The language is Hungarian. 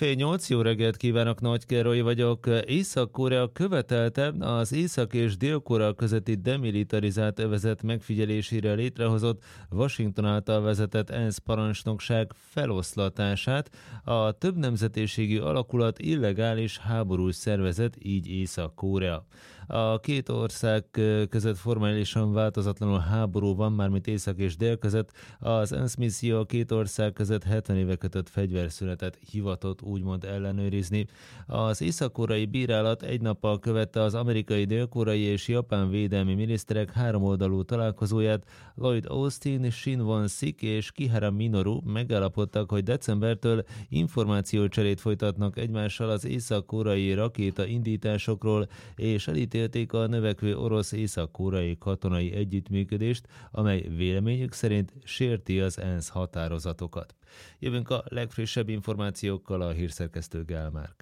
Fél 8, jó reggelt kívánok, Nagy Károly vagyok. Észak-Korea követelte az Észak- és Dél-Korea közötti demilitarizált övezet megfigyelésére létrehozott Washington által vezetett ENSZ parancsnokság feloszlatását. A többnemzetiségű alakulat illegális háborús szervezet, így Észak-Korea. A két ország között formálisan változatlanul háború van, mármint Észak és Dél között. Az ENSZ misszió a két ország között 70 éve kötött fegyverszünetet hivatott úgymond ellenőrizni. Az észak-koreai bírálat egy nappal követte az amerikai, dél-koreai és japán védelmi miniszterek háromoldalú találkozóját. Lloyd Austin, Shin Won-sik és Kihara Minoru megállapodtak, hogy decembertől információcserét folytatnak egymással az észak-koreai rakéta indításokról, és elítélték a növekvő orosz-észak-koreai katonai együttműködést, amely véleményük szerint sérti az ENSZ határozatokat. Jövünk a legfrissebb információkkal, a hírszerkesztő Gál Márk.